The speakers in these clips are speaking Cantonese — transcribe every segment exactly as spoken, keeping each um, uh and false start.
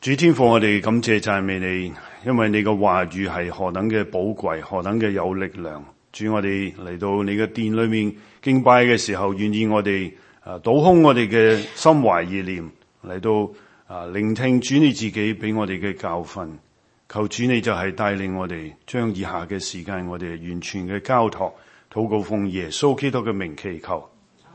主天父，我哋感謝讚美你，因為你嘅話語係何等嘅寶貴，何等嘅有力量。主，我哋嚟到你嘅殿裏面敬拜嘅時候，願意我哋啊倒空我哋嘅心懷意念，嚟到啊聆聽主你自己俾我哋嘅教訓。求主你就係帶領我哋，將以下嘅時間我哋完全嘅交託，禱告奉耶穌基督嘅名祈求。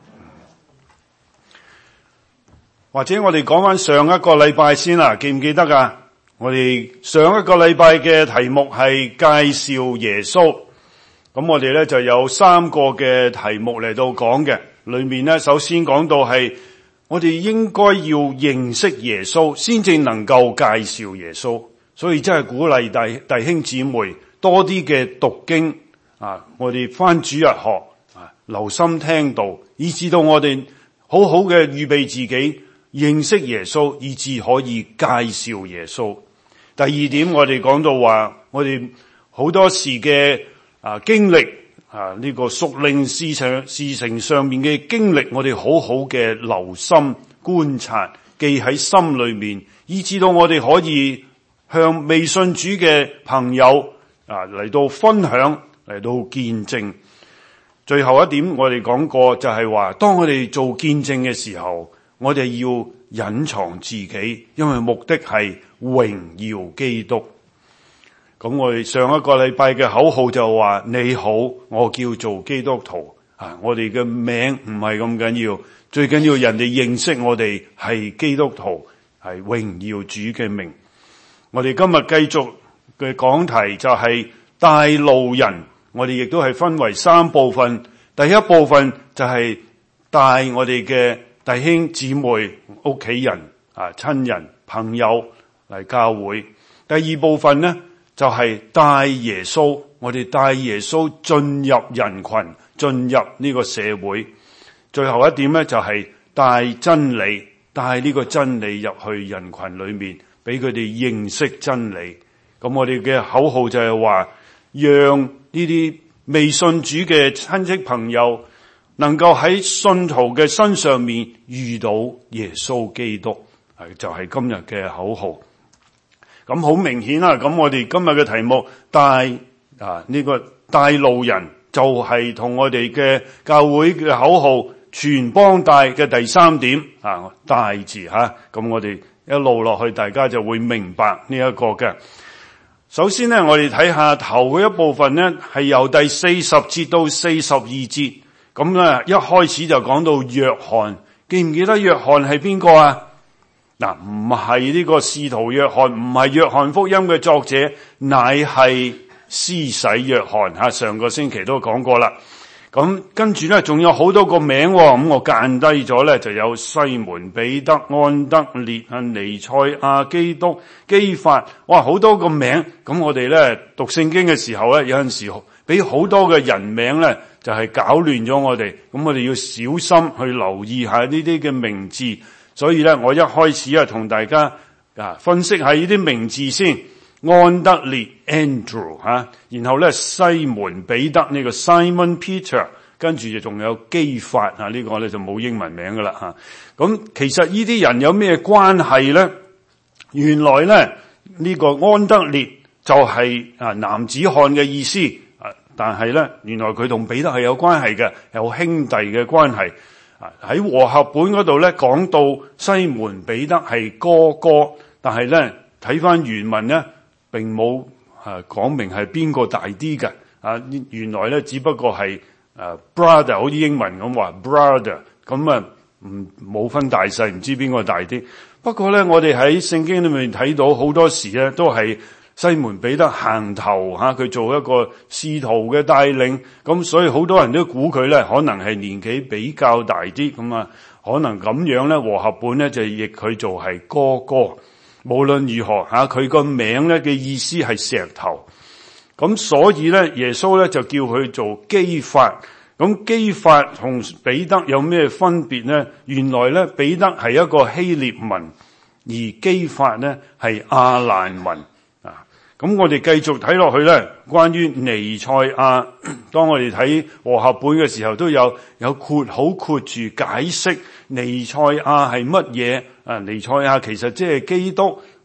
或者我哋講翻上一個禮拜先啦，記唔記得啊？我哋上一個禮拜嘅題目係介紹耶穌，咁我哋咧就有三個嘅題目嚟到講嘅。裏面咧首先講到係我哋應該要認識耶穌，先至能夠介紹耶穌，所以真係鼓勵弟弟兄姊妹多啲嘅讀經啊，我哋翻主日學啊，留心聽道，以至到我哋好好嘅預備自己。認識耶穌，以致可以介紹耶穌。第二點，我哋講到話，我哋好多時嘅啊經歷啊呢個屬靈事情事情上面嘅經歷，我哋好好嘅留心觀察，記喺心裏面，以致到我哋可以向未信主嘅朋友啊嚟到分享，嚟到見證。最後一點，我哋講過就係話，當我哋做見證嘅時候，我哋要隱藏自己，因為目的係榮耀基督。咁我哋上一個禮拜嘅口號就話：你好，我叫做基督徒。啊，我哋嘅名唔係咁緊要，最緊要人哋認識我哋係基督徒，係榮耀主嘅名。我哋今日繼續嘅講題就係帶路人，我哋亦都係分為三部分。第一部分就係帶我哋嘅弟兄姊妹、屋企人啊、親人、朋友嚟教會。第二部分呢，就係帶耶穌，我哋帶耶穌進入人群，進入呢個社會。最後一點呢，就係帶真理，帶呢個真理入去人群裏面，俾佢哋認識真理。咁我哋嘅口號就係話，讓呢啲未信主嘅親戚朋友能夠喺信徒嘅身上面遇到耶穌基督，係就係今日嘅口號。咁好明顯啦，咁我哋今日嘅題目帶啊呢個帶路人，就係同我哋嘅教會嘅口號全幫帶嘅第三點啊，帶字吓。咁我哋一路落去，大家就會明白呢一個嘅。首先呢，我哋睇下頭嘅一部分呢，係由第四十節到四十二節。咁咧，一開始就講到約翰，記唔記得約翰係邊個啊？嗱，唔係呢個使徒約翰，唔係約翰福音嘅作者，乃係施洗約翰吓。上個星期都講過啦。咁跟住咧，仲有好多個名，咁我間低咗咧，就有西門彼得、安德烈、啊尼賽亞、基督、基法，哇，好多個名。咁我哋咧讀聖經嘅時候咧，有陣時俾好多嘅人名咧，就係搞亂咗我哋。咁我哋要小心去留意下呢啲嘅名字。所以咧，我一開始啊，同大家啊分析下呢啲名字先。安德烈 Andrew 吓、啊，然後咧西門彼得呢、這個 Simon Peter， 跟住就仲有基法啊，呢、這個咧就冇英文名噶啦吓。咁、啊、其實呢啲人有咩關係咧？原來咧呢、這個安德烈就係啊男子漢嘅意思啊，但係咧原來佢同彼得係有關係嘅，有兄弟嘅關係啊。喺和合本嗰度咧講到西門彼得係哥哥，但係咧睇翻原文咧，並冇啊講明係邊個大啲嘅啊，原來咧只不過係誒 brother， 好似英文咁話 brother， 咁啊唔冇分大細，唔知邊個大啲。不過咧，我哋喺聖經裏面睇到好多時咧，都係西門彼得行頭吓，佢做一個使徒嘅帶領，咁所以好多人都估佢咧可能係年紀比較大啲，咁啊可能咁樣咧和合本咧就譯佢做係哥哥。無論如何吓，佢個名咧嘅意思係石頭，咁所以咧耶穌咧就叫佢做基法。咁基法同彼得有咩分別呢？原來咧彼得係一個希臘文，而基法咧係亞蘭文啊。咁我哋繼續睇落去咧，關於尼賽亞，當我哋睇和合本嘅時候，都有有括好括住解釋尼賽亞係乜嘢啊？尼賽亞其實即係基督，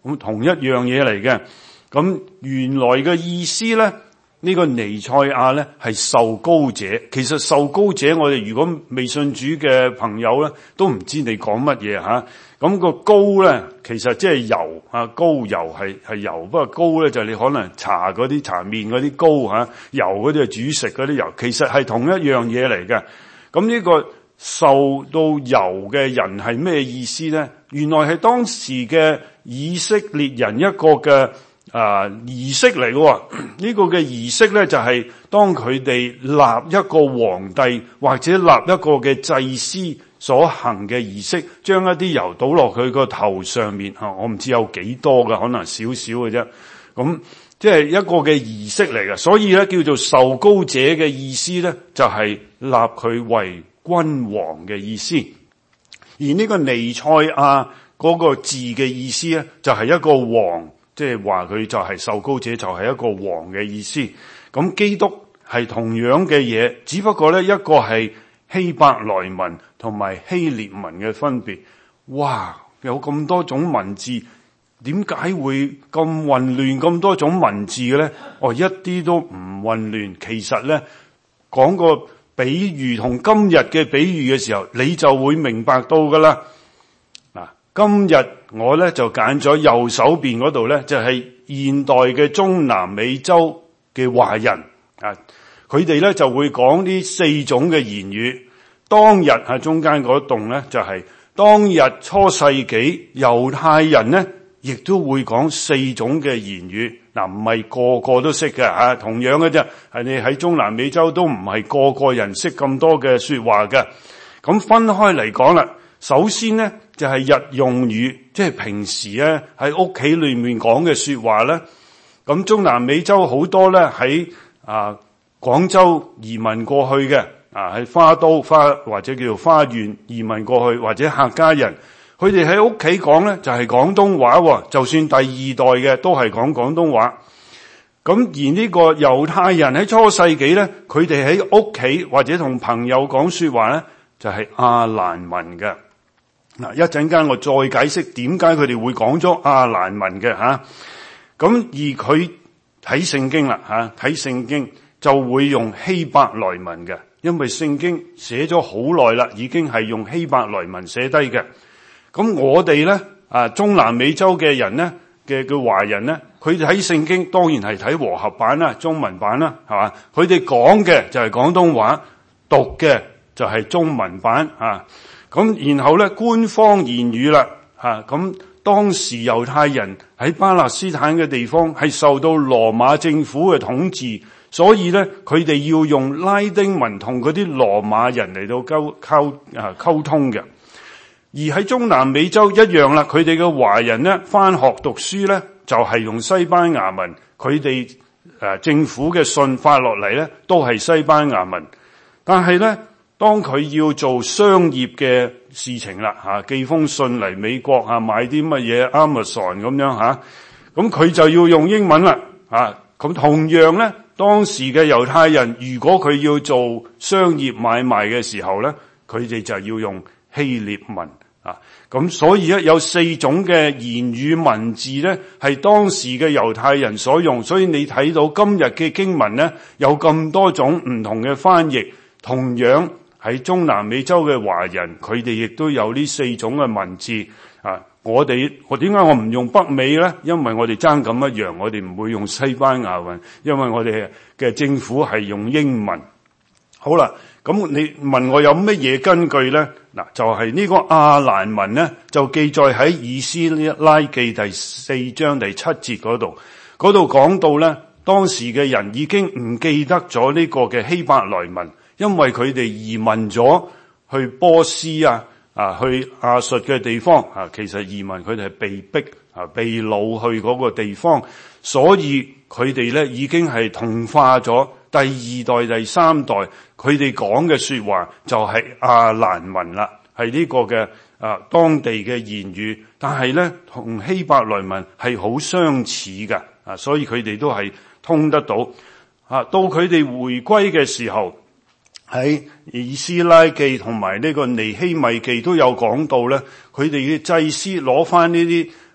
咁同一樣嘢嚟嘅。咁原來嘅意思咧，呢個彌賽亞咧係受膏者。其實受膏者，我哋如果未信主嘅朋友咧，都唔知你講乜嘢吓。咁個膏咧，其實即係油啊，膏油係係油，不過膏咧就係你可能搽嗰啲搽面嗰啲膏吓，油嗰啲係煮食嗰啲油，其實係同一樣嘢嚟嘅。咁呢個受到油嘅人係咩意思咧？原來係當時嘅以色列人一個嘅啊儀式嚟嘅。呢個嘅儀式咧就係當佢哋立一個皇帝或者立一個嘅祭司所行嘅儀式，將一啲油倒落佢個頭上面吓，我唔知有幾多嘅，可能少少嘅啫。咁即係一個嘅儀式嚟嘅，所以咧叫做受膏者嘅意思咧，就係立佢為君王嘅意思。而呢個彌賽亞嗰個字嘅意思咧，就係一個王，即係話佢就係受膏者，就係一個王嘅意思。咁基督係同樣嘅嘢，只不過咧一個係希伯來文同埋希臘文嘅分別。哇，有咁多種文字，點解會咁混亂？咁多種文字嘅咧？哦，一啲都唔混亂。其實咧，講個比喻同今日嘅比喻嘅時候，你就會明白到噶啦。嗱，今日我咧就揀咗右手邊嗰度咧，就係現代嘅中南美洲嘅華人啊，佢哋咧就會講呢四種嘅言語。當日啊，中間嗰棟咧就係當日初世紀猶太人咧，亦都會講四種嘅言語。嗱，唔係個個都識嘅吓，同樣嘅啫。係你喺中南美洲都唔係個個人識咁多嘅說話嘅。咁分開嚟講啦，首先咧就係日用語，即係平時咧喺屋企裏面講嘅說話咧。咁中南美洲好多咧喺啊廣州移民過去嘅，啊喺花都花或者叫做花園移民過去，或者客家人。佢哋喺屋企講咧就係廣東話，就算第二代嘅都係講廣東話。咁而呢個猶太人喺初世紀咧，佢哋喺屋企或者同朋友講說話咧，就係亞蘭文嘅。嗱，一陣間我再解釋點解佢哋會講咗亞蘭文嘅吓。咁而佢睇聖經啦吓，睇聖經就會用希伯來文嘅，因為聖經寫咗好耐啦，已經係用希伯來文寫低嘅。咁我哋咧啊，中南美洲嘅人咧嘅嘅華人咧，佢哋睇聖經當然係睇和合版啦、中文版啦，係嘛？佢哋講嘅就係廣東話，讀嘅就係中文版啊。咁然後咧官方言語啦，吓咁當時猶太人喺巴勒斯坦嘅地方係受到羅馬政府嘅統治，所以咧佢哋要用拉丁文同嗰啲羅馬人嚟到溝溝啊溝通嘅。而喺中南美洲一樣啦，佢哋嘅華人咧返學讀書咧就係用西班牙文，佢哋誒政府嘅信發落嚟咧都係西班牙文。但係咧當佢要做商業嘅事情啦吓，寄封信嚟美國啊，買啲乜嘢 Amazon 咁樣吓，咁佢就要用英文啦吓。咁同樣咧，當時嘅猶太人如果佢要做商業買賣嘅時候咧，佢哋就要用希臘文。啊，咁所以咧有四種嘅言語文字咧，係當時嘅猶太人所用，所以你睇到今日嘅經文咧，有咁多種唔同嘅翻譯。同樣喺中南美洲嘅華人，佢哋亦都有呢四種嘅文字。啊，我哋我點解我唔用北美咧？因為我哋爭咁一樣，我哋唔會用西班牙文，因為我哋嘅政府係用英文。好啦。咁你問我有乜嘢根據咧？嗱，就係呢個亞蘭文咧，就記載喺以斯拉記第四章第七節嗰度，嗰度講到咧，當時嘅人已經唔記得咗呢個嘅希伯來文，因為佢哋移民咗去波斯啊，啊去亞述嘅地方啊，其實移民佢哋係被逼啊被擄去嗰個地方，所以佢哋咧已經係同化咗。第二代、第三代，佢哋講嘅說話就係亞蘭文啦，係呢個嘅啊當地嘅言語，但係咧同希伯來文係好相似嘅啊，所以佢哋都係通得到啊。到佢哋回歸嘅時候，喺以斯拉記同埋呢個尼希米記都有講到咧，佢哋嘅祭司攞翻呢啲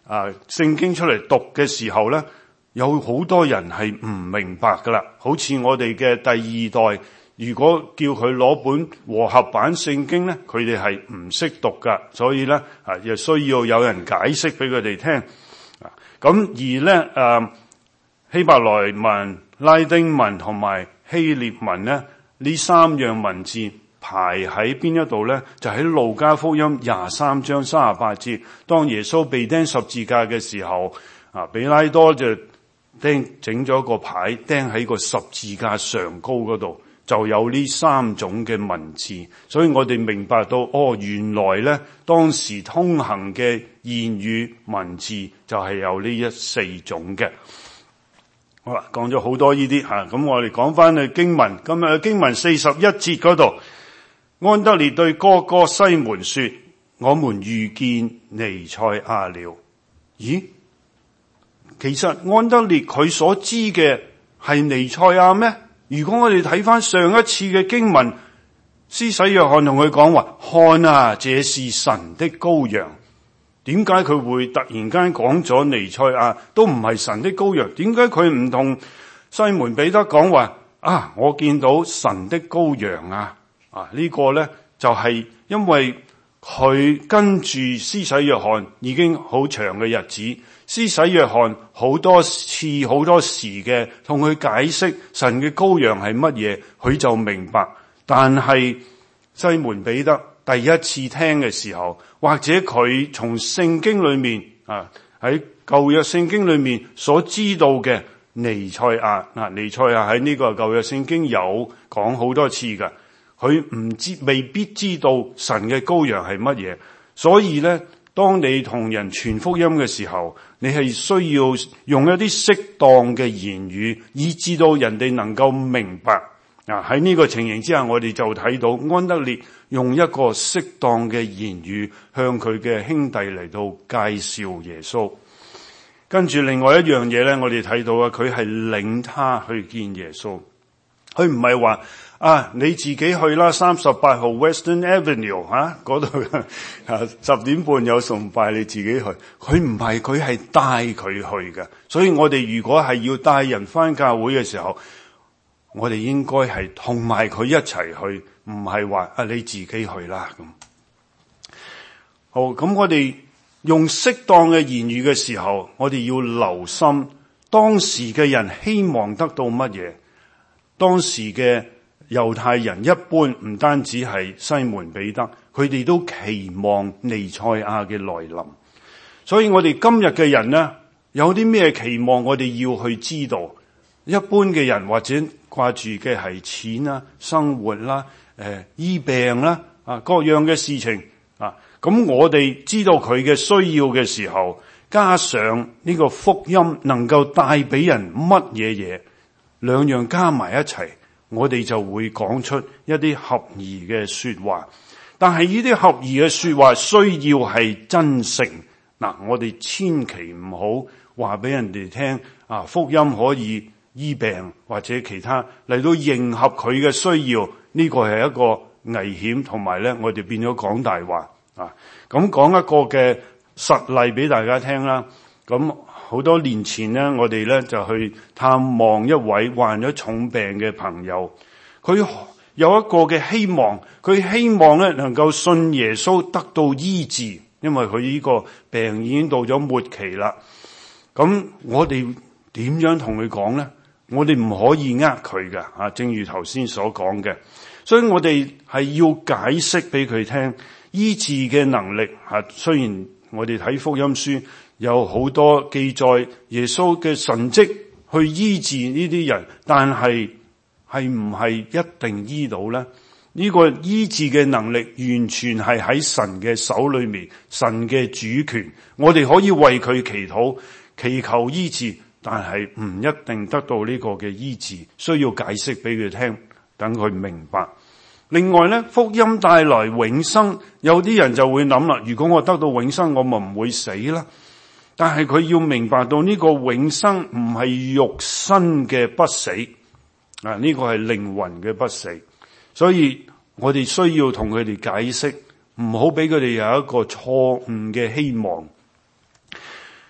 啊聖經出嚟讀嘅時候咧，有好多人係唔明白噶啦。好似我哋嘅第二代，如果叫佢攞本和合版聖經咧，佢哋係唔識讀噶，所以咧啊，又需要有人解釋俾佢哋聽。啊，咁而咧誒、啊、希伯來文、拉丁文同埋希臘文咧，呢三樣文字排喺邊一度咧？就喺路加福音廿三章三十八節，當耶穌被釘十字架嘅時候，啊，比拉多就釘整咗個牌釘喺個十字架上高嗰度，就有呢三種嘅文字，所以我哋明白到哦，原來咧當時通行嘅言語文字就係有呢一四種嘅。好啦，講咗好多呢啲吓，咁我哋講翻去經文，今日嘅經文四十一節嗰度。安德烈對哥哥西門說：我們遇見彌賽亞了。咦？其實安德烈佢所知嘅係彌賽亞咩？如果我哋睇翻上一次嘅經文，施洗約翰同佢講話：看啊，這是神的羔羊。點解佢會突然間講咗彌賽亞都唔係神的羔羊？點解佢唔同西門彼得講話啊？我見到神的羔羊啊！啊！呢個咧就係因為佢跟住施洗約翰已經好長嘅日子，施洗約翰好多次好多時嘅同佢解釋神嘅羔羊係乜嘢，佢就明白。但係西門彼得第一次聽嘅時候，或者佢從聖經裏面啊喺舊約聖經裏面所知道嘅彌賽亞啊，彌賽亞喺呢個舊約聖經有講好多次㗎。佢唔知，未必知道神嘅羔羊係乜嘢，所以咧，當你同人傳福音嘅時候，你係需要用一啲適當嘅言語，以致到人哋能夠明白。啊，喺呢個情形之下，我哋就睇到安德烈用一個適當嘅言語向佢嘅兄弟嚟到介紹耶穌。跟住另外一樣嘢咧，我哋睇到啊，佢係領他去見耶穌，佢唔係話。啊！你自己去啦，三十八號 Western Avenue 吓嗰度啊，十點半有崇拜，你自己去。佢唔係，佢係帶佢去嘅。所以我哋如果係要帶人返教會嘅時候，我哋應該係同埋佢一齊去，唔係話啊你自己去啦咁。好，咁我哋用適當嘅言語嘅時候，我哋要留心當時嘅人希望得到乜嘢，當時嘅。猶太人一般唔單止係西門彼得，佢哋都期望彌賽亞嘅來臨。所以我哋今日嘅人呢，有啲咩期望我哋要去知道。一般嘅人或者掛住嘅係錢啦、生活啦、誒醫病啦啊各樣嘅事情啊。咁我哋知道佢嘅需要嘅時候，加上呢個福音能夠帶俾人乜嘢嘢，兩樣加埋一齊。我哋就會講出一啲合宜嘅說話，但係呢啲合宜嘅說話需要係真誠。嗱，我哋千祈唔好話俾人哋聽啊，福音可以醫病或者其他嚟到迎合佢嘅需要，呢個係一個危險，同埋咧我哋變咗講大話啊。咁講一個嘅實例俾大家聽啦。咁好多年前咧，我哋咧就去探望一位患咗重病嘅朋友。佢有一個嘅希望，佢希望咧能夠信耶穌得到醫治，因為佢呢個病已經到咗末期啦。咁我哋點樣同佢講咧？我哋唔可以呃佢嘅啊，正如頭先所講嘅。所以我哋係要解釋俾佢聽醫治嘅能力啊。雖然我哋睇福音書。有好多記載耶穌嘅神蹟去醫治呢啲人，但係係唔係一定醫到咧？呢個醫治嘅能力完全係喺神嘅手裏面，神嘅主權。我哋可以為佢祈禱，祈求醫治，但係唔一定得到呢個嘅醫治，需要解釋俾佢聽，等佢明白。另外咧，福音帶來永生，有啲人就會諗啦，如果我得到永生，我咪唔會死啦。但係佢要明白到呢個永生唔係肉身嘅不死啊，呢個係靈魂嘅不死。所以我哋需要同佢哋解釋，唔好俾佢哋有一個錯誤嘅希望。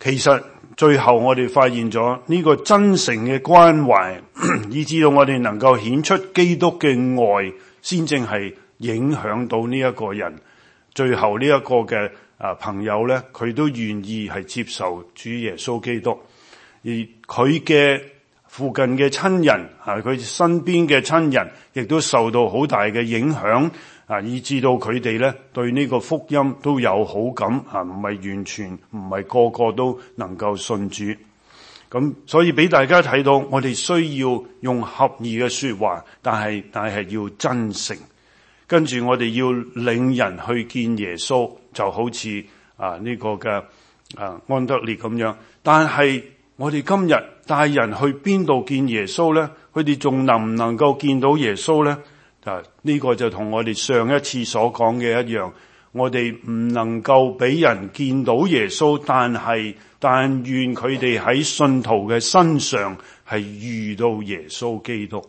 其實最後我哋發現咗呢個真誠嘅關懷，以至到我哋能夠顯出基督嘅愛，先正係影響到呢一個人。最後呢一個嘅啊朋友咧，佢都願意係接受主耶穌基督，而佢嘅附近嘅親人啊，佢身邊嘅親人亦都受到好大嘅影響啊，以至到佢哋咧對呢個福音都有好感啊，唔係完全唔係個個都能夠信主。咁所以俾大家睇到，我哋需要用合意嘅說話，但係但係要真誠。跟住我哋要領人去見耶穌，就好似啊呢個嘅啊安德烈咁樣。但係我哋今日帶人去邊度見耶穌咧？佢哋仲能唔能夠見到耶穌咧？啊呢個就同我哋上一次所講嘅一樣，我哋唔能夠俾人見到耶穌，但係但願佢哋喺信徒嘅身上係遇到耶穌基督。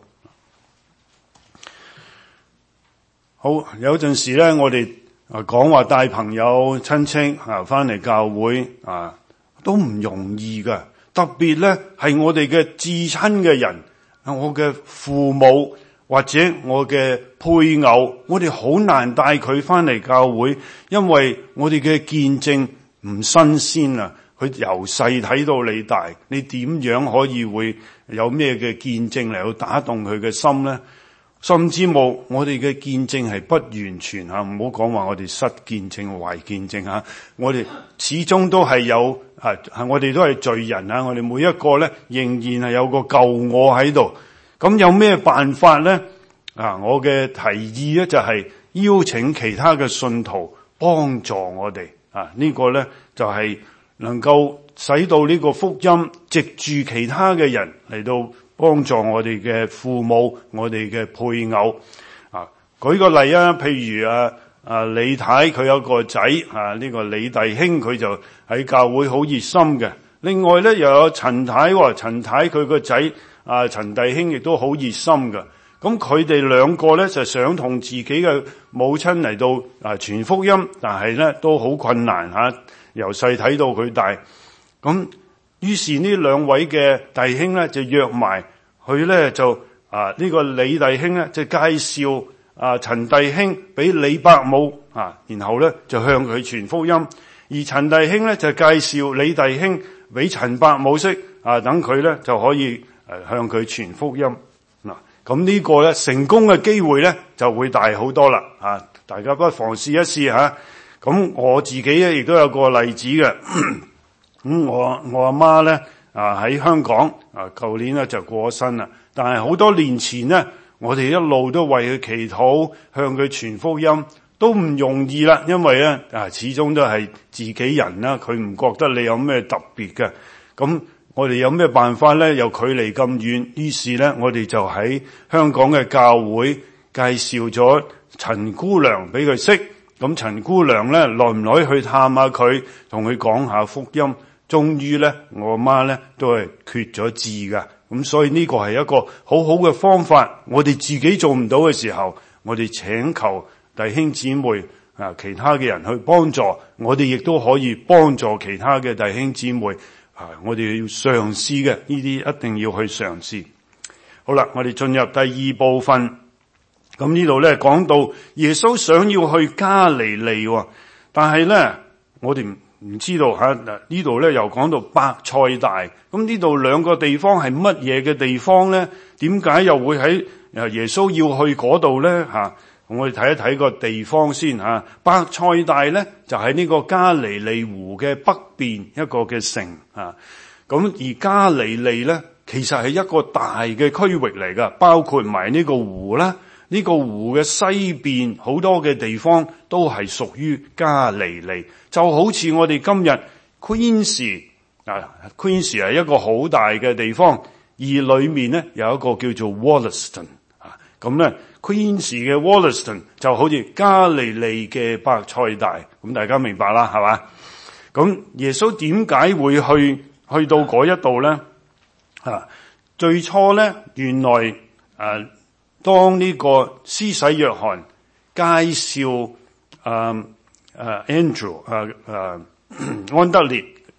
好，有陣時咧，我哋啊講話帶朋友親戚啊翻嚟教會啊，都唔容易噶。特別咧係我哋嘅至親嘅人，我嘅父母或者我嘅配偶，我哋好難帶佢翻嚟教會，因為我哋嘅見證唔新鮮啊。佢由細睇到你大，你點樣可以會有咩嘅見證嚟到打動佢嘅心咧？甚至冇，我哋嘅見證係不完全吓，唔好講話我哋失見證、壞見證吓。我哋始終都係有啊，我哋都係罪人啊。我哋每一個咧，仍然係有個舊我喺度。咁有咩辦法咧？啊，我嘅提議咧就係邀請其他嘅信徒幫助我哋啊。呢個咧就係能夠使到呢個福音藉住其他嘅人嚟到幫助我哋嘅父母、我哋嘅配偶啊。舉個例啊，譬如啊啊李太佢有個仔啊，呢個李弟兄佢就喺教會好熱心嘅。另外咧又有陳太，陳太佢個仔啊陳弟兄亦都好熱心嘅。咁佢哋兩個咧就想同自己嘅母親嚟到啊傳福音，但係咧都好困難吓，由細睇到佢大。咁於是呢兩位嘅弟兄咧就約埋佢咧就啊呢、這個李弟兄咧就介紹啊陳弟兄俾李伯母啊，然後咧就向佢傳福音，而陳弟兄咧就介紹李弟兄俾陳伯母識啊，等佢咧就可以誒向佢傳福音嗱。咁呢個咧成功嘅機會咧就會大好多啦啊！大家不妨試一試吓。咁我自己咧亦都有個例子嘅。咁我我阿媽咧啊喺香港啊，舊年咧就過咗身啦。但係好多年前咧，我哋一路都為佢祈禱，向佢傳福音，都唔容易啦。因為咧啊，始終都係自己人啦，佢唔覺得你有咩特別嘅。咁我哋有咩辦法咧？又距離咁遠，於是咧我哋就喺香港嘅教會介紹咗陳姑娘俾佢識。咁陳姑娘咧耐唔耐去探下佢，同佢講下福音。終於咧，我阿媽咧都係決咗志噶，咁所以呢個係一個好好嘅方法。我哋自己做唔到嘅時候，我哋請求弟兄姊妹啊，其他嘅人去幫助，我哋亦都可以幫助其他嘅弟兄姊妹啊。我哋要嘗試嘅，呢啲一定要去嘗試。好啦，我哋進入第二部分。咁呢度咧講到耶穌想要去加利利，但係咧我哋唔唔知道吓，嗱呢度咧又講到伯賽大，咁呢度兩個地方係乜嘢嘅地方咧？點解又會喺耶穌要去嗰度咧？吓，我哋睇一睇個地方先吓。伯賽大咧就喺呢個加利利湖嘅北邊一個嘅城啊。咁而加利利咧其實係一個大嘅區域嚟噶，包括埋呢個湖啦。呢個湖嘅西邊好多嘅地方都係屬於加利利，就好似我哋今日 Queens 啊 Queens 係一個好大嘅地方，而裏面咧有一個叫做 Wollaston 啊，咁咧 Queens 嘅 Wollaston 就好似加利利嘅伯賽大，咁大家明白啦，係嘛？咁耶穌點解會去去到嗰一度咧？啊，最初咧原來誒。啊當呢個施洗約翰介紹誒誒 Andrew 誒誒安德烈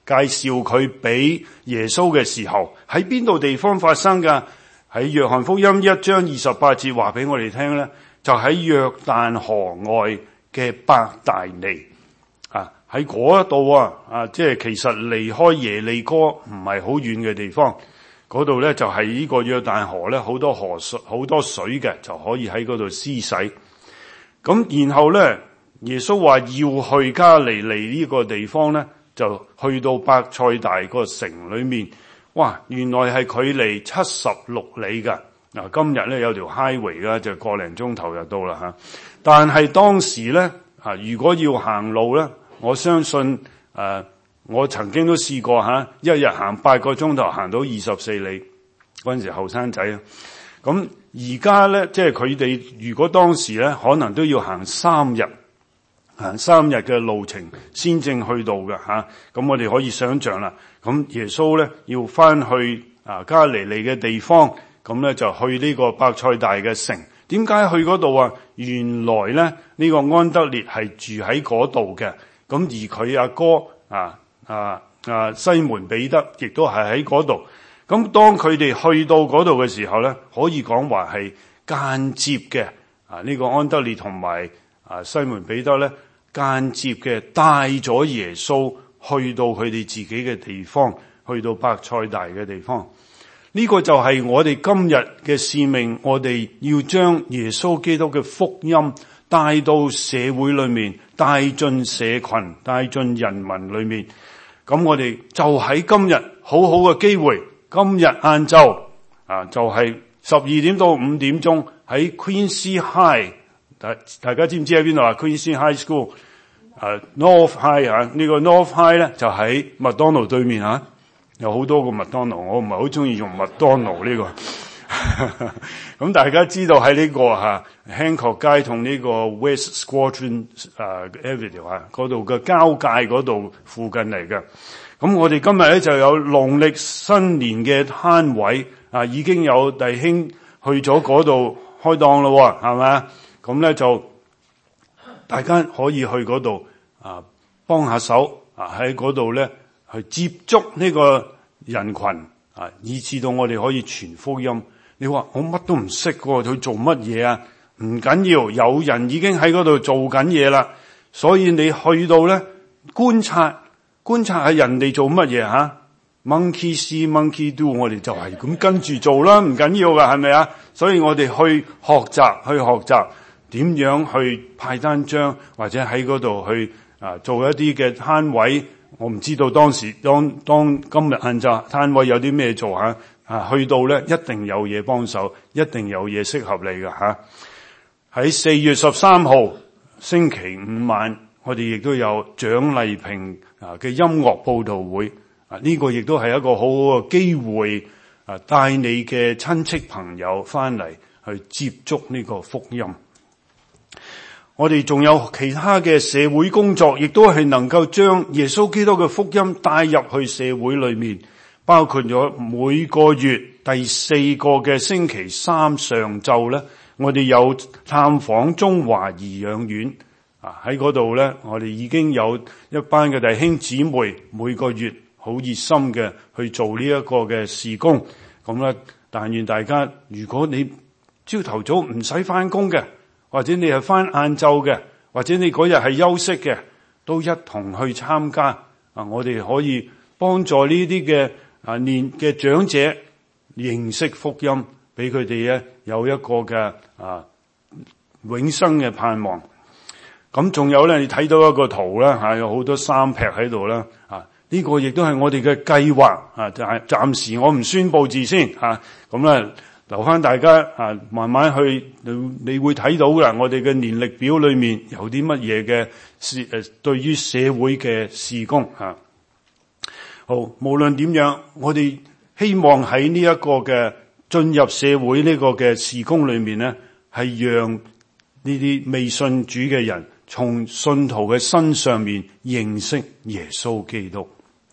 介紹佢俾耶穌嘅時候，喺邊度地方發生㗎？喺約翰福音一章二十八節話俾我哋聽咧，就喺約旦河外嘅伯大尼啊，喺嗰度啊，啊，即係其實離開耶利哥唔係好遠嘅地方，嗰度咧就係呢個約旦河咧，好多河水好多水嘅，就可以喺嗰度施洗。咁然後咧，耶穌話要去加利利呢個地方咧，就去到伯賽大個城裏面。哇，原來係距離七十六里噶。嗱，今日咧有條 highway 噶，就個零鐘頭就到啦吓。但係當時咧，啊，如果要行路咧，我相信誒、啊，我曾經都試過吓、啊，一日行八個鐘頭行到二十四里。嗰陣時後生仔啊，咁而家咧，即係佢哋如果當時咧，可能都要行三日。行三日嘅路程先正去到嘅吓，咁、啊、我哋可以想象啦。咁耶穌咧要翻去啊加利利嘅地方，咁咧就去呢個伯賽大嘅城。點解去嗰度啊？原來咧呢、呢個安德烈係住喺嗰度嘅，咁而佢阿哥啊啊啊西門彼得亦都係喺嗰度。咁當佢哋去到嗰度嘅時候咧，可以講話係間接嘅啊呢、呢個安德烈同埋啊西門彼得咧。間接嘅帶咗耶穌去到佢哋自己嘅地方，去到伯賽大嘅地方。呢、這個就係我哋今日嘅使命，我哋要將耶穌基督嘅福音帶到社會裏面，帶進社群，帶進人民裏面。咁我哋就喺今日好好嘅機會，今日晏晝啊，就係十二點到五點鐘喺 Queen's High。大大家知唔知喺邊度啊 ？Queen's High School， 啊 North High 啊，呢個 North High 咧就喺麥當勞對面啊，有好多個麥當勞，我唔係好中意用麥當勞呢個。咁大家知道喺呢個吓 Hancock 街同呢個 West Squadron 啊 Avenue 啊嗰度嘅交界嗰度附近嚟嘅。咁我哋今日咧就有農曆新年嘅攤位啊，已經有弟兄去咗嗰度開檔咯，係咪？咁咧就大家可以去嗰度啊幫下手啊，喺嗰度咧去接觸呢個人群啊，以至到我哋可以傳福音。你話我乜都唔識喎，佢做乜嘢啊？唔緊要，有人已經喺嗰度做緊嘢啦。所以你去到咧觀察觀察下人哋做乜嘢吓 ，monkey see monkey do， 我哋就係咁跟住做啦，唔緊要噶，係咪啊？所以我哋去學習去學習。點樣去派單張，或者喺嗰度去啊做一啲嘅攤位？我唔知道當時當當今日晏晝攤位有啲咩做吓啊？去到咧一定有嘢幫手，一定有嘢適合你嘅吓。喺四月十三號星期五晚，我哋亦都有蔣麗萍啊嘅音樂報道會啊，呢個亦都係一個好好嘅機會啊，帶你嘅親戚朋友翻嚟去接觸呢個福音。我哋仲有其他嘅社會工作，亦都係能夠將耶穌基督嘅福音帶入去社會裏面，包括咗每個月第四個嘅星期三上晝咧，我哋有探訪中華頤養院啊，喺嗰度咧，我哋已經有一班嘅弟兄姊妹每個月好熱心嘅去做呢一個嘅事工。咁咧，但願大家，如果你朝頭早唔使翻工嘅，或者你係翻晏晝嘅，或者你嗰日係休息嘅，都一同去參加啊！我哋可以幫助呢啲嘅啊年嘅長者認識福音，俾佢哋咧有一個嘅啊永生嘅盼望。咁仲有咧，你睇到一個圖啦吓，有好多三劈喺度啦啊！呢個亦都係我哋嘅計劃啊，就係暫時我唔宣布字先吓，咁咧。留翻大家啊，慢慢去，你你會睇到噶。我哋嘅年曆表裏面有啲乜嘢嘅事誒，對於社會嘅事工啊。好，無論點樣，我哋希望喺呢一個嘅進入社會呢個嘅事工裏面咧，係讓呢啲未信主嘅人從信徒嘅身上面認識耶穌基督。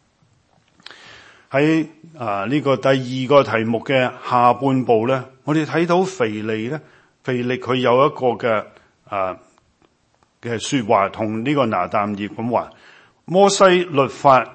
喺啊呢個第二個題目嘅下半部咧，我哋睇到腓利咧，腓利佢有一個嘅啊嘅說話，同呢個拿但業咁話：摩西律法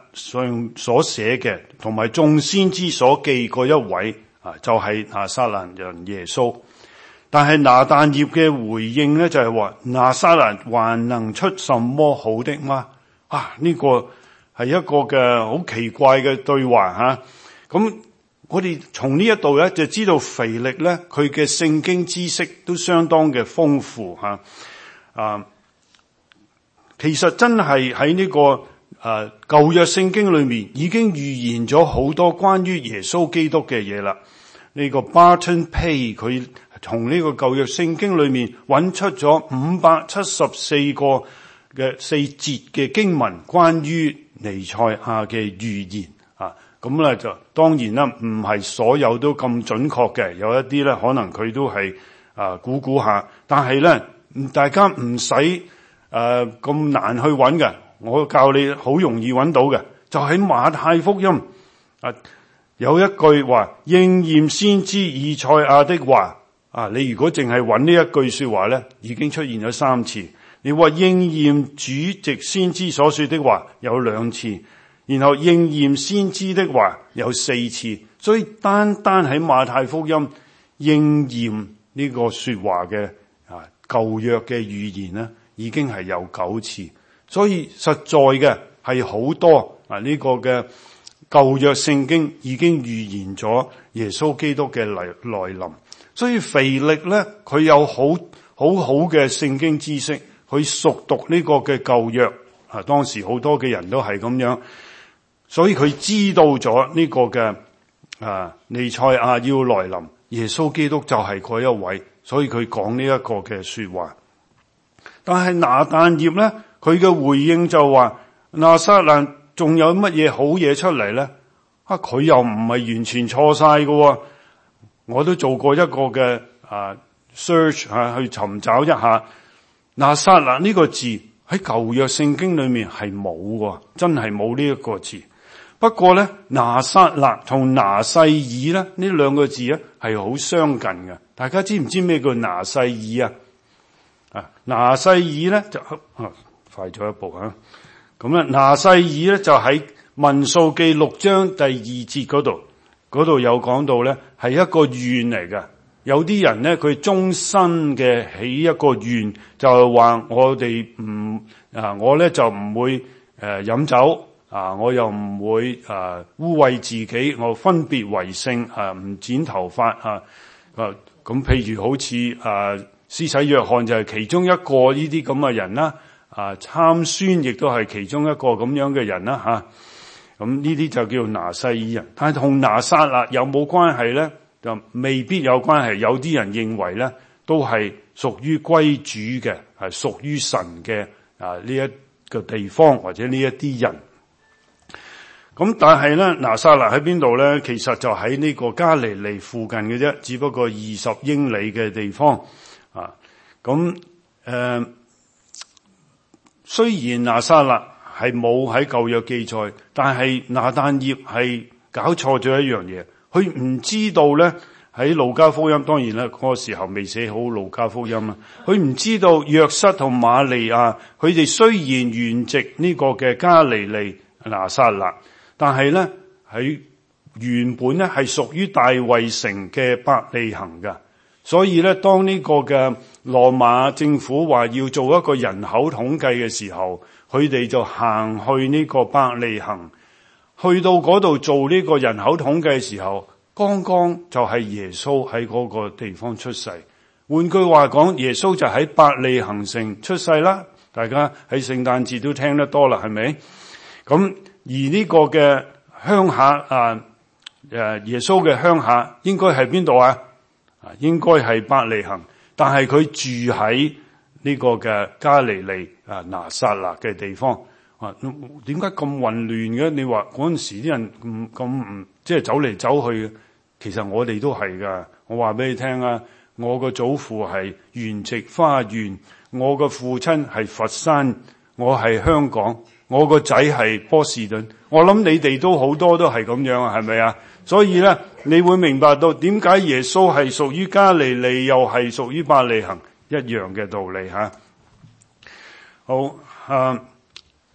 上所寫嘅，同埋眾先知所記嗰一位啊，就係拿撒勒人耶穌。但係拿但業嘅回應咧，就係話拿撒勒還能出什麼好的嗎？啊，呢個係一個嘅好奇怪嘅對話吓。咁我哋從呢一度咧就知道腓力咧佢嘅聖經知識都相當嘅豐富吓。啊，其實真係喺呢個誒舊約聖經裏面已經預言咗好多關於耶穌基督嘅嘢啦。呢個 Barton Pay 佢從呢個舊約聖經裏面揾出咗五百七十四個嘅四節嘅經文，關於彌賽亞嘅預言啊。咁咧就當然啦，唔係所有都咁準確嘅，有一啲咧可能佢都係啊估估下，但係咧大家唔使誒咁難去揾嘅，我教你好容易揾到嘅，就喺馬太福音啊。有一句話應驗先知以賽亞的話啊，你如果淨係揾呢一句說話咧，已經出現咗三次。你話應驗主藉先知所說的話有兩次，然後應驗先知的話有四次，所以單單喺馬太福音應驗呢個說話嘅啊舊約嘅預言咧，已經係有九次，所以實在嘅係好多啊呢個嘅。舊約聖經已經預言咗耶穌基督嘅來來臨，所以腓力咧佢有好好好嘅聖經知識，佢熟讀呢個嘅舊約啊，當時好多嘅人都係咁樣，所以佢知道咗呢個嘅啊彌賽亞要來臨，耶穌基督就係嗰一位，所以佢講呢一個嘅說話。但係拿但業咧，佢嘅回應就話拿撒勒仲有乜嘢好嘢出嚟咧？啊，佢又唔係完全錯晒㗎，我都做過一個嘅啊 search 啊，去尋找一下拿撒勒呢個字喺舊約聖經裏面係冇㗎，真係冇呢一個字。不過咧，拿撒勒同拿細耳咧呢兩個字咧係好相近嘅。大家知唔知咩叫拿細耳啊？啊，拿細耳咧就啊快咗一步啊！咁咧，拿細耳咧就喺民數記六章第二節嗰度，嗰度有講到咧，係一個願嚟嘅。有啲人咧，佢終身嘅起一個願，就係話我哋唔啊，我咧就唔會誒飲酒啊，我又唔會誒污穢自己，我分別為聖啊，唔剪頭髮啊。啊，咁譬如好似誒施洗約翰就係其中一個呢啲咁嘅人啦。啊，參孫亦都係其中一個咁樣嘅人啦，吓，咁呢啲就叫拿細耳人。但係同拿撒勒有冇關係咧？就未必有關係。有啲人認為咧，都係屬於歸主嘅，係屬於神嘅啊呢一個地方或者呢一啲人。咁但係咧，拿撒勒喺邊度咧？其實就喺呢個加利利附近嘅啫，只不過二十英里嘅地方啊。咁誒。呃雖然拿撒勒係冇喺舊約記載，但係拿但業係搞錯咗一樣嘢，佢唔知道咧喺路加福音，當然啦嗰個時候未寫好路加福音啊，佢唔知道約瑟同瑪利亞佢哋雖然原籍呢個嘅加利利拿撒勒，但係咧喺原本咧係屬於大衛城嘅伯利恆噶。所以咧，當呢個嘅羅馬政府話要做一個人口統計嘅時候，佢哋就行去呢個伯利恆，去到嗰度做呢個人口統計嘅時候，剛剛就係耶穌喺嗰個地方出世。換句話講，耶穌就喺伯利恆城出世啦。大家喺聖誕節都聽得多啦，係咪？咁而呢個嘅鄉下啊，誒耶穌嘅鄉下應該係邊度啊？啊，應該係伯利恆，但係佢住喺呢個嘅加利利啊拿撒勒嘅地方。啊，點解咁混亂嘅？你話嗰陣時啲人咁咁唔即係走嚟走去嘅，其實我哋都係噶。我話俾你聽啊，我個祖父係原籍花園，我個父親係佛山，我係香港，我個仔係波士頓。我諗你哋都好多都係咁樣啊，係咪啊？所以咧，你會明白到點解耶穌係屬於加利利，又係屬於伯利恆一樣嘅道理吓。好啊，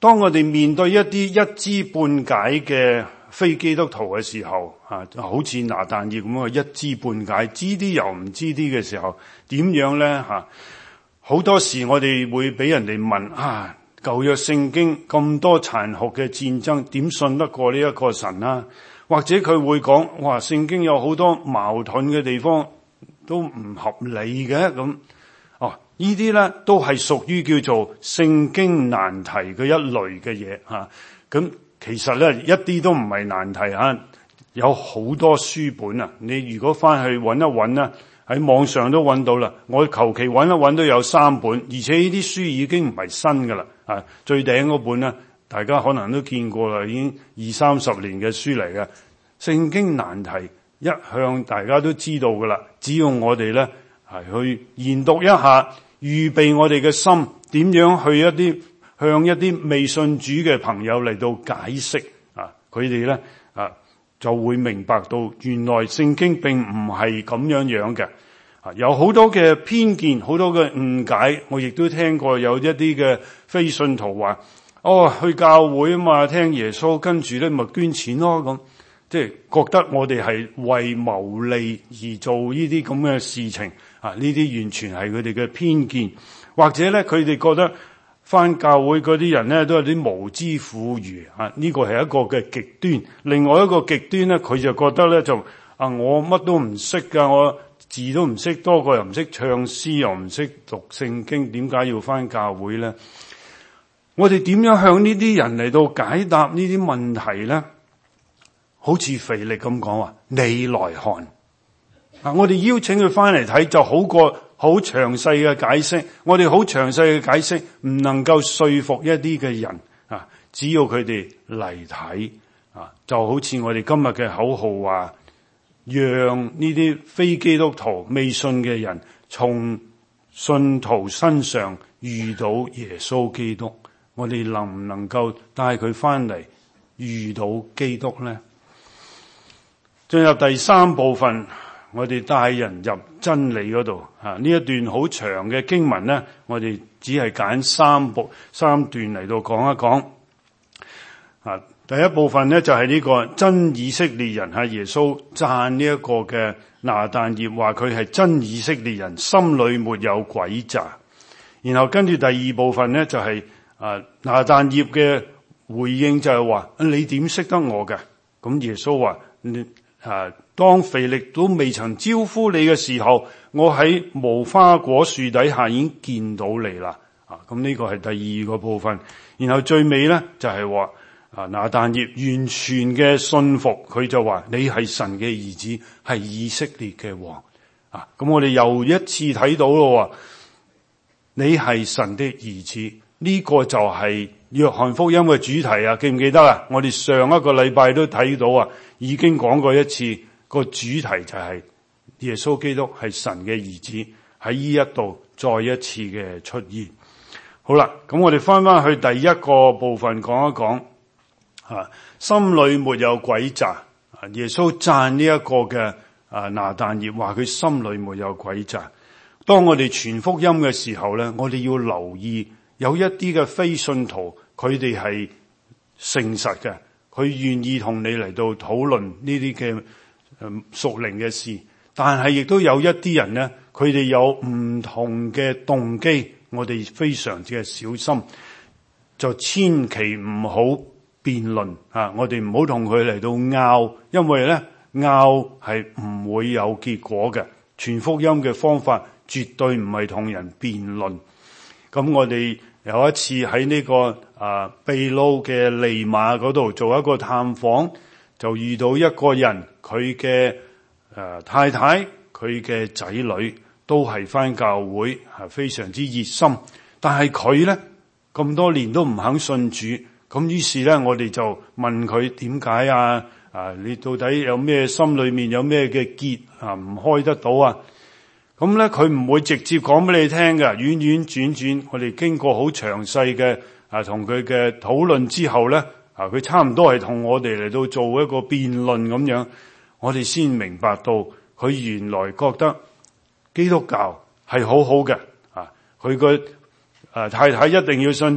當我哋面對一啲一知半解嘅非基督徒嘅時候，啊，好似拿但業咁樣一知半解，知啲又唔知啲嘅時候，點樣咧？吓，好多時我哋會俾人哋問啊，舊約聖經咁多殘酷嘅戰爭，點信得過呢一個神啊？或者佢會講，哇，聖經有好多矛盾嘅地方，都唔合理嘅咁。哦，呢啲咧都係屬於叫做聖經難題嘅一類嘅嘢吓。咁、啊、其實咧一啲都唔係難題吓、啊，有好多書本啊。你如果翻去揾一揾啦，喺網上都揾到啦。我求其揾一揾都有三本，而且呢啲書已經唔係新噶啦。啊，最頂嗰本咧，大家可能都見過啦，已經二三十年嘅書嚟嘅。聖經難題一向大家都知道噶啦，只要我哋咧係去研讀一下，預備我哋嘅心，點樣去一啲向一啲未信主嘅朋友嚟到解釋啊，佢哋咧啊就會明白到原來聖經並唔係咁樣樣嘅。啊，有好多嘅偏見，好多嘅誤解，我亦都聽過有一啲嘅非信徒話，哦，去教會啊嘛，聽耶穌，跟住咧咪捐錢咯咁。即係覺得我哋係為牟利而做呢啲咁嘅事情啊！呢啲完全係佢哋嘅偏見，或者咧佢哋覺得返教會嗰啲人咧都有啲無知婦孺啊！呢個係一個嘅極端。另外一個極端咧，佢就覺得咧就啊，我乜都唔識㗎，我字都唔識，多個又唔識唱詩，又唔識讀聖經，點解要返教會咧？我哋點樣向呢啲人嚟到解答呢啲問題咧？好似腓力咁講話，你來看啊！我哋邀請佢翻嚟睇就好過好詳細嘅解釋。我哋好詳細嘅解釋唔能夠說服一啲嘅人啊！只要佢哋嚟睇啊，就好似我哋今日嘅口號話，讓呢啲非基督徒未信嘅人從信徒身上遇到耶穌基督。我哋能唔能夠帶佢翻嚟遇到基督呢？進入第三部分，我哋帶人入真理嗰度。啊，呢一段好長嘅經文呢，我哋只係揀三部三段嚟到講一講。啊，第一部分呢，就係呢個真以色列人，係耶穌讚呢一個嘅拿但業，話佢係真以色列人，心裏沒有詭詐。然後跟住第二部分呢，就係啊拿但業嘅回應，就係話你點識得我嘅？咁耶穌話你。啊！當腓力都未曾招呼你嘅時候，我喺無花果樹底下已經見到你啦。啊！咁呢個係第二個部分。然後最尾咧就係話啊，拿但業完全嘅信服，佢就話你係神嘅兒子，係以色列嘅王。啊！咁我哋又一次睇到咯，你係神的兒子，呢個就係約翰福音嘅主題啊！記唔記得啊？我哋上一個禮拜都睇到啊。已經講過一次，個主題就係耶穌基督係神嘅兒子，喺呢一度再一次嘅出現。好啦，咁我哋翻翻去第一個部分講一講，啊，心裏沒有詭詐。耶穌讚呢一個嘅啊拿但業，話佢心裏沒有詭詐。當我哋傳福音嘅時候咧，我哋要留意有一啲嘅非信徒，佢哋係誠實嘅。佢願意同你嚟到討論呢啲嘅誒屬靈嘅事，但係亦都有一啲人咧，佢哋有唔同嘅動機，我哋非常之嘅小心，就千祈唔好辯論啊！我哋唔好同佢嚟到拗，因為咧拗係唔會有結果嘅。傳福音嘅方法絕對唔係同人辯論。咁我哋有一次喺呢、這個啊秘魯嘅利馬嗰度做一個探訪，就遇到一個人，佢嘅誒太太，佢嘅仔女都係返教會，係非常之熱心。但係佢咧咁多年都唔肯信主，咁於是咧我哋就問佢點解啊？啊，你到底有咩心裏面有咩嘅結啊唔開得到啊？咁咧，佢唔會直接講俾你聽嘅，婉婉轉轉。我哋經過好詳細嘅啊，同佢嘅討論之後咧，啊，佢差唔多係同我哋嚟到做一個辯論咁樣，我哋先明白到佢原來覺得基督教係好好嘅啊，佢個啊太太一定要信主，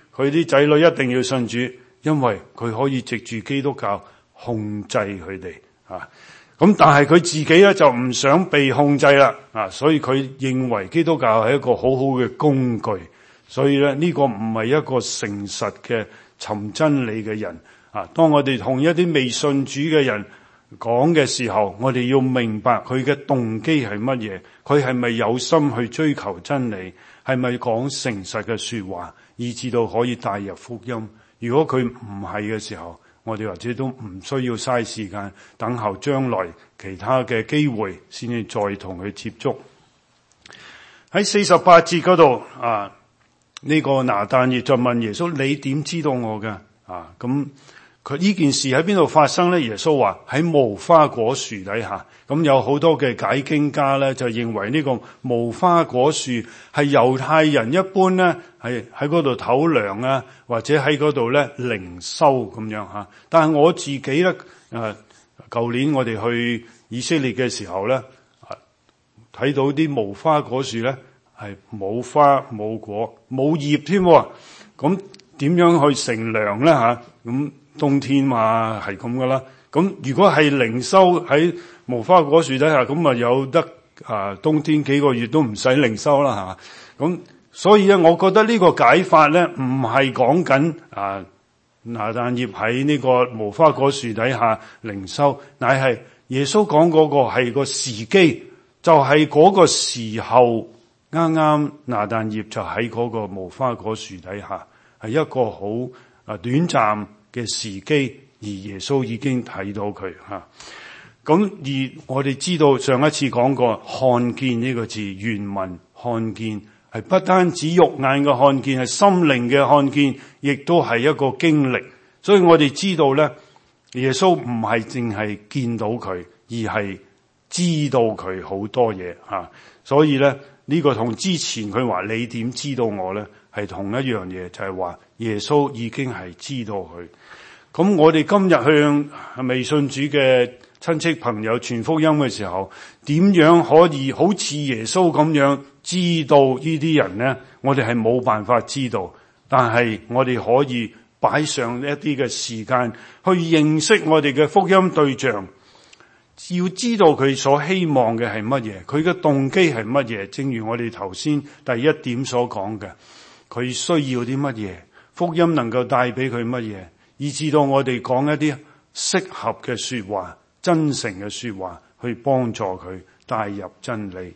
佢啲仔女一定要信主，因為佢可以藉住基督教控制佢哋啊。咁但係佢自己咧就唔想被控制啦啊，所以佢認為基督教係一個好好嘅工具，所以咧呢個唔係一個誠實嘅尋真理嘅人啊。當我哋同一啲未信主嘅人講嘅時候，我哋要明白佢嘅動機係乜嘢，佢係咪有心去追求真理，係咪講誠實嘅說話，以至到可以帶入福音。如果佢唔係嘅時候，我哋或者都唔需要嘥時間等候將來其他嘅機會先至再同佢接觸。喺四十八節嗰度啊，呢個拿但業就問耶穌：你點知道我嘅？啊，咁佢呢件事喺邊度發生咧？耶穌話喺無花果樹底下。咁有好多嘅解經家咧就認為呢個無花果樹係猶太人一般咧係喺嗰度唞涼啊，或者喺嗰度咧靈修咁樣吓。但係我自己咧誒，舊年我哋去以色列嘅時候咧，睇到啲無花果樹咧係冇花冇果冇葉添，咁點樣去乘涼咧吓？咁冬天嘛係咁噶啦。咁如果係靈修喺無花果樹底下，咁啊有得啊冬天幾個月都唔使靈修啦吓。咁所以咧，我覺得呢個解法咧唔係講緊啊拿但業喺呢個無花果樹底下靈修，乃係耶穌講嗰個係個時機，就係嗰個時候啱啱拿但業就喺嗰個無花果樹底下，係一個好啊短暫嘅時機。而耶穌已經睇到佢吓，咁而我哋知道上一次講過看見呢個字，原文看見係不單止肉眼嘅看見，係心靈嘅看見，亦都係一個經歷。所以我哋知道咧，耶穌唔係淨係見到佢，而係知道佢好多嘢吓。所以咧呢個同之前佢話你點知道我咧係同一樣嘢，就係話耶穌已經係知道佢。咁我哋今日向未信主嘅親戚朋友傳福音嘅時候，點樣可以好似耶穌咁樣知道呢啲人呢？我哋係冇辦法知道，但係我哋可以擺上一啲嘅時間去認識我哋嘅福音對象，要知道佢所希望嘅係乜嘢，佢嘅動機係乜嘢。正如我哋頭先第一點所講嘅，佢需要啲乜嘢，福音能夠帶俾佢乜嘢，以至到我哋講一啲適合嘅說話、真誠嘅說話，去幫助佢帶入真理。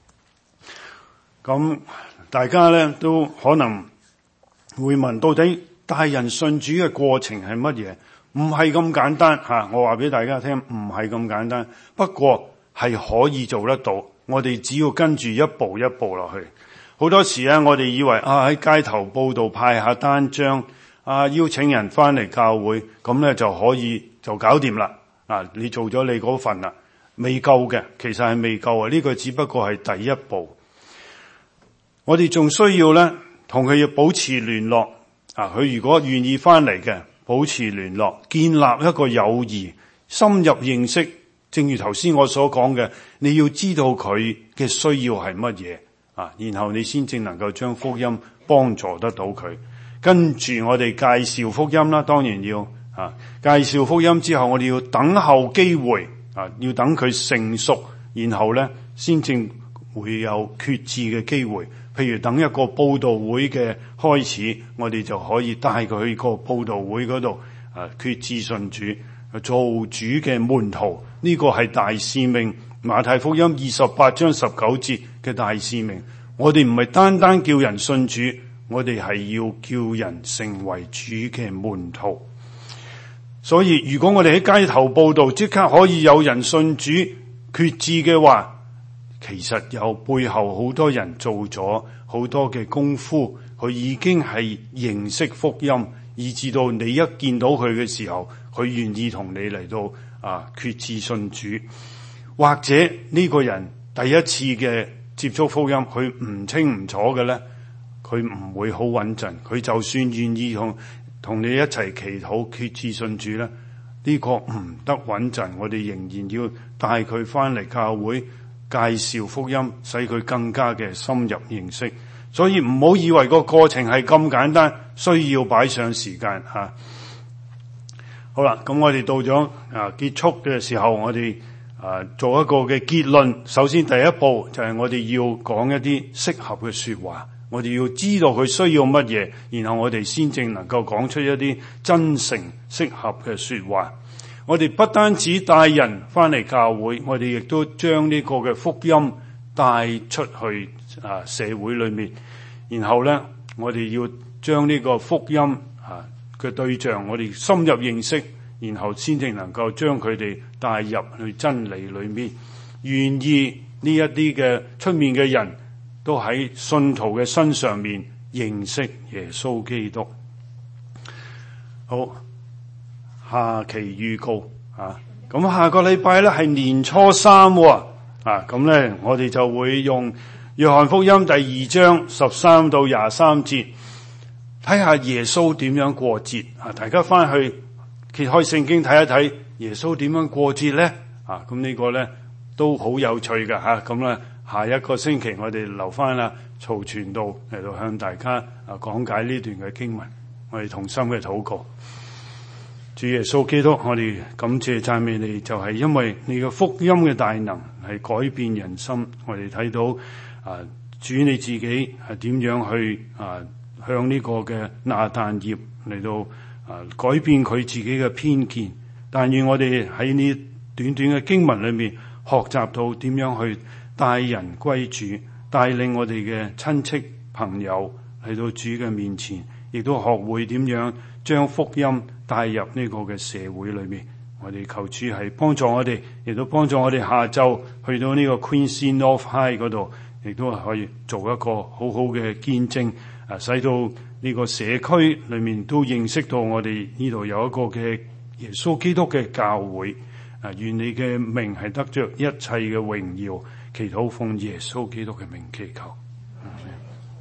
咁大家咧都可能會問，到底帶人信主嘅過程係乜嘢？唔係咁簡單吓，我話俾大家聽，唔係咁簡單。不過係可以做得到，我哋只要跟住一步一步落去。好多時咧，我哋以為啊喺街頭報道派下單張。啊！邀請人翻嚟教會，咁咧就可以就搞掂啦。啊，你做咗你嗰份啦，未夠嘅，其實係未夠啊。呢個只不過係第一步。我哋仲需要咧，同佢要保持聯絡。啊，佢如果願意翻嚟嘅，保持聯絡，建立一個友誼，深入認識。正如頭先我所講嘅，你要知道佢嘅需要係乜嘢啊，然後你先正能夠將福音幫助得到佢。跟住我哋介紹福音啦，當然要啊介紹福音之後，我哋要等候機會啊，要等佢成熟，然後咧先正會有決志嘅機會。譬如等一個佈道會嘅開始，我哋就可以帶佢去個佈道會嗰度啊決志信主，做主嘅門徒。呢、這個係大使命，馬太福音二十八章十九節嘅大使命。我哋唔係單單叫人信主。我哋係要叫人成為主嘅門徒，所以如果我哋喺街頭報道，即刻可以有人信主決志嘅話，其實有背後好多人做咗好多嘅功夫，佢已經係認識福音，以至到你一見到佢嘅時候，佢願意同你嚟到啊決志信主。或者呢個人第一次嘅接觸福音，佢唔清唔楚嘅咧，佢唔會好穩陣，佢就算願意同同你一齊祈禱決志信主咧，呢、這個唔得穩陣。我哋仍然要帶佢翻嚟教會介紹福音，使佢更加嘅深入認識。所以唔好以為個過程係咁簡單， 需要擺上時間吓。好啦，咁我哋到咗啊結束嘅時候，我哋啊做一個嘅結論。首先第一步就係我哋要講一啲適合嘅說話，我哋要知道佢需要乜嘢，然後我哋先正能夠講出一啲真誠適合嘅說話。我哋不單止帶人翻嚟教會，我哋亦都將呢個嘅福音帶出去啊社會裏面。然後咧，我哋要將呢個福音啊嘅對象，我哋深入認識，然後先至能夠將佢哋帶入去真理裏面。願意呢一啲嘅出面嘅人都喺信徒嘅身上面認識耶穌基督。好。下期預告啊，咁下個禮拜咧係年初三喎，啊，咁咧我哋就會用約翰福音第二章十三到廿三節，睇下耶穌點樣過節啊！大家翻去揭開聖經睇一睇耶穌點樣過節咧啊！咁呢個咧都好有趣㗎吓，咁咧下一個星期我哋留翻啦曹傳道嚟到向大家啊講解呢段嘅經文，我哋同心嘅禱告。主耶穌基督，我哋感謝讚美你，就係因為你嘅福音嘅大能係改變人心。我哋睇到啊，主你自己係點樣去啊向呢個嘅拿但業嚟到啊改變佢自己嘅偏見。但願我哋喺呢短短嘅經文裏面學習到點樣去帶人歸主，帶領我哋嘅親戚朋友嚟到主嘅面前，亦都學會點樣將福音帶入呢個嘅社會裏面。我哋求主係幫助我哋，亦都幫助我哋下晝去到呢個 Queen's North High 嗰度，亦都係可以做一個好好嘅見證，啊，使到呢個社區裏面都認識到我哋呢度有一個嘅耶穌基督嘅教會。啊，願你嘅名係得着一切嘅榮耀，祈禱奉耶穌基督嘅名祈求。